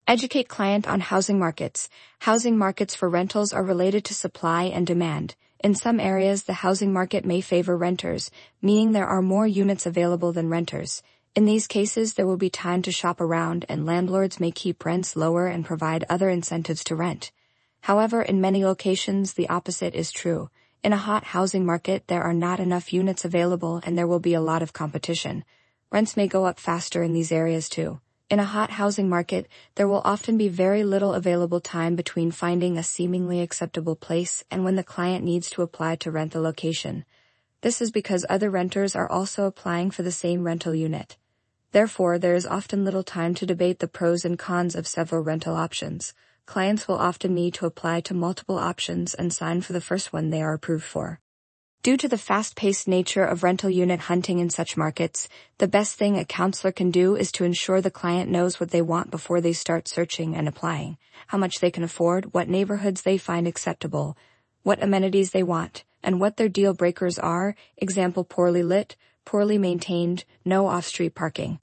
Educate client on housing markets. Housing markets for rentals are related to supply and demand. In some areas, the housing market may favor renters, meaning there are more units available than renters. In these cases, there will be time to shop around, and landlords may keep rents lower and provide other incentives to rent. However, in many locations, the opposite is true. In a hot housing market, there are not enough units available and there will be a lot of competition. Rents may go up faster in these areas too. In a hot housing market, there will often be very little available time between finding a seemingly acceptable place and when the client needs to apply to rent the location. This is because other renters are also applying for the same rental unit. Therefore, there is often little time to debate the pros and cons of several rental options. Clients will often need to apply to multiple options and sign for the first one they are approved for. Due to the fast-paced nature of rental unit hunting in such markets, the best thing a counselor can do is to ensure the client knows what they want before they start searching and applying, how much they can afford, what neighborhoods they find acceptable, what amenities they want, and what their deal breakers are, example poorly lit, poorly maintained, no off-street parking.